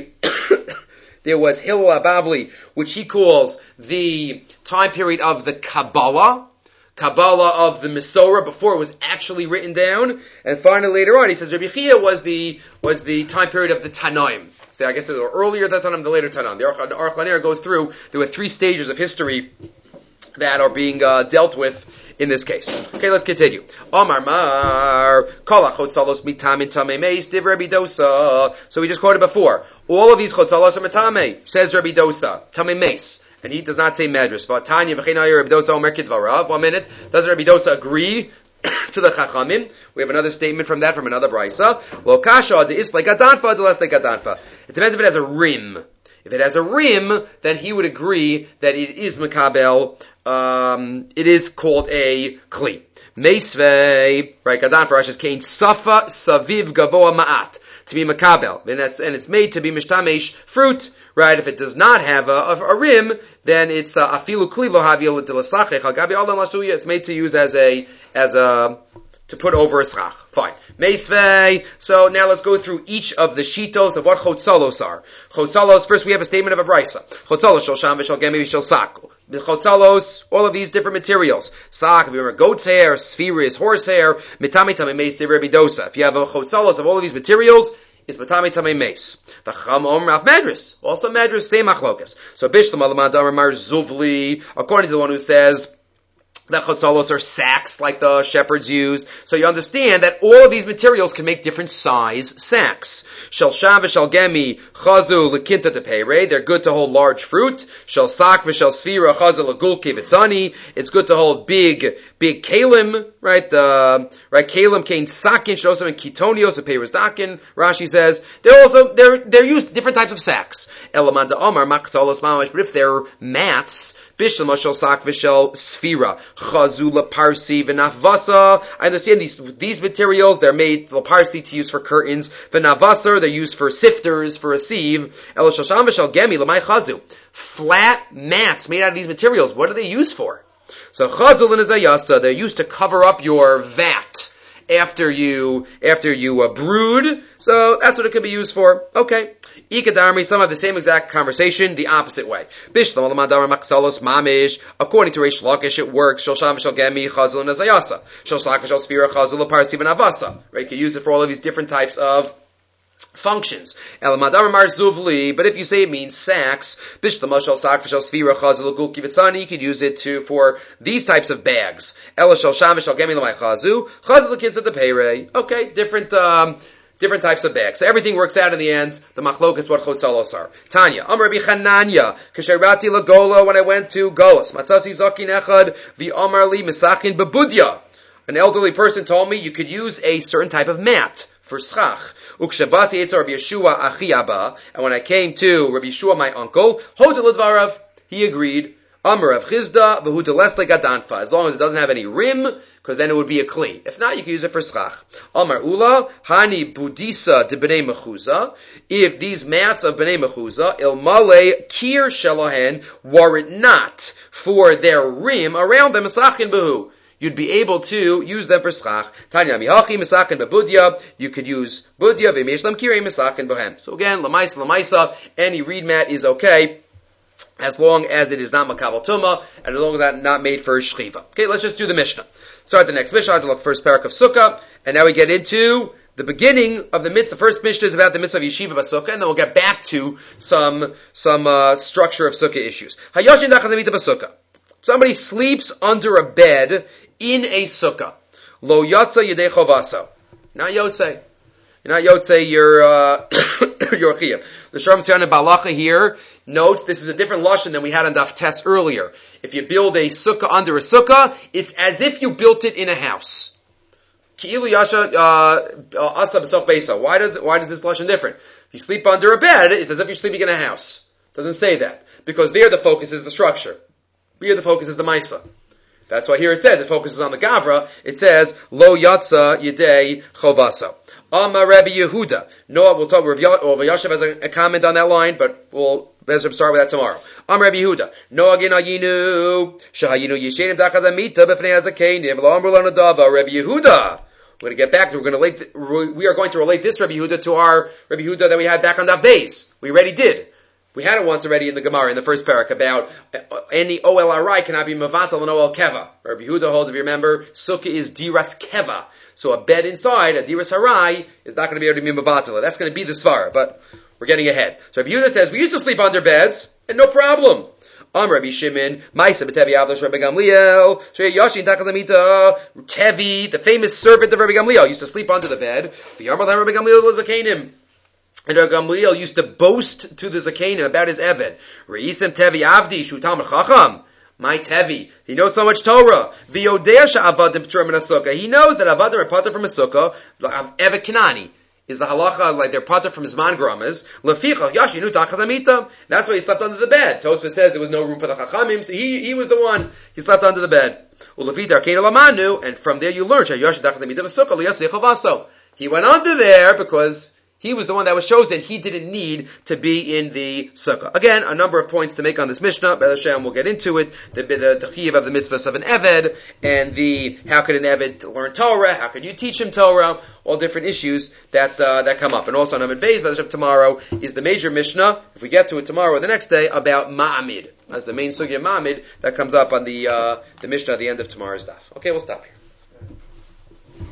there was Hillel HaBavli, which he calls the time period of the Kabbalah of the Mesorah, before it was actually written down. And finally later on, he says Rabbi Chia was the time period of the Tanaim. So I guess it was earlier the Tanaim, the later Tanaim. The Aruch LaNer goes through, there were 3 stages of history that are being dealt with in this case. Okay, let's continue. Omar Mar, Kol HaChotzalos Mitamin Tamei Meis, Div Rabbi Dosa. So we just quoted before. All of these Chotzalos are Mitame, says Rabbi Dosa. Tamei Meis. And he does not say Medrash. But Tanya V'cheinaya Rabbi Dosa Omer Kidvarav. 1 minute. Does Rabbi Dosa agree to the Chachamim? We have another statement from that, from another Brisa. Well, Kasha, the is like Adanfa, the less like Adanfa. It depends if it has a rim. If it has a rim, then he would agree that it is Makabel. It is called a Kli. Meisvei, right, Gadan for Rash's Kain, Safa, Saviv, Gavoa, Ma'at, to be Makabel. And it's made to be Mishtamesh, fruit, right? If it does not have a rim, then it's Afilu Kli lo havil dilasachech, Gabi Olam Asuya, it's made to use as a, to put over a schach. Fine. Meisvei. So now let's go through each of the shitos of what chotzalos are. Chotzalos, first we have a statement of a brisa. Chotzalos shel sham v'shel gemi v'shel sak. The chotzalos, all of these different materials. Sak, if you remember goat's hair, spheris, horse hair, mitami tamei meis Rabbi Dosa. If you have a chotzalos of all of these materials, it's mitami tamei meis. The cham omer af madras. Also madras, same achlokas. So bishlam alamad amar zuvli, according to the one who says that chotzalos are sacks like the shepherds use. So you understand that all of these materials can make different size sacks. Shel sham v'shel gemi chazu lekinta tepeire. They're good to hold large fruit. Shel sak v'shel sfira chazu legul kivitzani. It's good to hold big kalim, right? Right, kalim kain sakin shosam and kitonios apeiros dakin. Rashi says they're used different types of sacks. Elamanda omar maksalos mamash. But if they're mats, bishlam shel sak v'shel sfira chazula parsi v'navasa. I understand these materials, they're made laparsi to use for curtains. V'navasar, they're used for sifters, for a sieve. El shasham v'shel gemi l'may chazu. Flat mats made out of these materials. What are they used for? So chazul and azayasa, they're used to cover up your vat after you brood. So that's what it can be used for. Okay. Ikadarmi, some have the same exact conversation, the opposite way. Bishlam alamadar maksalos mamish. According to Reish Lakish, it works. Shosham v'shel gemi chazul and azayasa. Shoshak v'shel sfira chazul parsi v'navasa. Right? You can use it for all of these different types of functions. Elamadar mar zuvli. But if you say it means sacks, bishlam shel sak v'shel sfira chazul gul kivitzani, you could use it for these types of bags. Ela shel sham v'shel gemi l'may chazu chazul l'kitzat tepeirei. Okay, different types of bags. So everything works out in the end. The machlok is what chotzalos are. Tanya, Amar Rabbi Chananya, Kasherati lagola, when I went to Golos, Matzasi zakin echad, v'amar li misachin bebudya. An elderly person told me you could use a certain type of mat for schach. Ukshabasi etzar Rabbi Yeshua achi abba, and when I came to Rabbi Yeshua, my uncle, hodel advarav, he agreed. Amar of Chizda, v'hu deles legadanfa, as long as it doesn't have any rim, because then it would be a kli. If not, you can use it for schach. Amar ula, hani budisa de b'nei mechuza, if these mats of b'nei mechuza, ilmale kir shelahen, were it not for their rim around them, misachin behu, you'd be able to use them for schach. Tanya mihachi misachin bebudya, you could use budya, v'mesh lam kirei misachin behem. So again, lamaisa, any reed mat is okay as long as it is not makabel tuma, and as long as that not made for shchiva. Okay, let's just do the Mishnah. Start the next Mishnah, the first parak of Sukkah, and now we get into the beginning of the mitzvah. The first Mishnah is about the mitzvah of yeshiva b'sukkah, and then we'll get back to some structure of sukkah issues. Hayashin dachazamita b'sukkah. Somebody sleeps under a bed in a sukkah. Lo yatsa yedei chovaso. Not yotzei. You're not yotzei, you're chiyuv. The Sharm Tziyana Balacha here notes this is a different lashon than we had on Daf Tes earlier. If you build a sukkah under a sukkah, it's as if you built it in a house. Ki'ilu yasha asa b'soch beisa. Why does this lashon different? If you sleep under a bed, it's as if you're sleeping in a house. It doesn't say that. Because there the focus is the structure. Here the focus is the maisa. That's why here it says, it focuses on the gavra, it says, lo yatsa yedei chovasa. Amar Rabbi Yehuda. Noah, we'll talk, Rav Yashav has a comment on that line, but we'll start with that tomorrow. Amar Rabbi Yehuda. Noah ginayinu, shahayinu yishenim dachadamita b'fnei hazakenim, lo amru lana dava. Rabbi Yehuda. We're going to get back to, we are going to relate this Rabbi Yehuda to our Rabbi Yehuda that we had back on Daf Beis. We already did. We had it once already in the Gemara, in the first parak, about any OLRI cannot be Mavatal and OL Keva. Rabbi Yehuda holds, if you remember, Sukkah is Diras Keva. So a bed inside, a Diras Harai, is not going to be able to be Mavatal. That's going to be the Svara, but we're getting ahead. So Rabbi Yehuda says, we used to sleep under beds, and no problem. Rabbi Shimon, Maisa b'Tevi Avdosh Rabbi Gamliel, Yashin Takalamita, Tevi, the famous servant of Rabbi Gamliel, used to sleep under the bed. The Yarmal Rabbi Gamliel was a Canaan. And Rabbi Gamliel used to boast to the Zakanim about his Eved. Re'isem Tevi Avdi, Shutam Chacham. My Tevi, he knows so much Torah. V'yodea she'avadim p'turim min ha-sukkah. He knows that avadim are patur from a sukkah. Eved Kanani is the halacha, like they're patur from Zman Gramas. Lefichach yashinu tachas amita. That's why he slept under the bed. Tosfos says there was no room for the Chachamim, so he was the one. He slept under the bed. Ulefit arkein lamanu, and from there you learn she'yashin tachas amita v'sukkah liyasei chavaso. He went under there because he was the one that was chosen. He didn't need to be in the sukkah. Again, a number of points to make on this Mishnah. Be'ez Hashem, we'll get into it. The chiyuv of the mitzvahs of an Eved, and how could an Eved learn Torah? How could you teach him Torah? All different issues that come up. And also on Amid Beis, Be'ez Hashem, tomorrow is the major Mishnah, if we get to it tomorrow or the next day, about Ma'amid. That's the main sugya Ma'amid that comes up on the Mishnah at the end of tomorrow's daf. Okay, we'll stop here.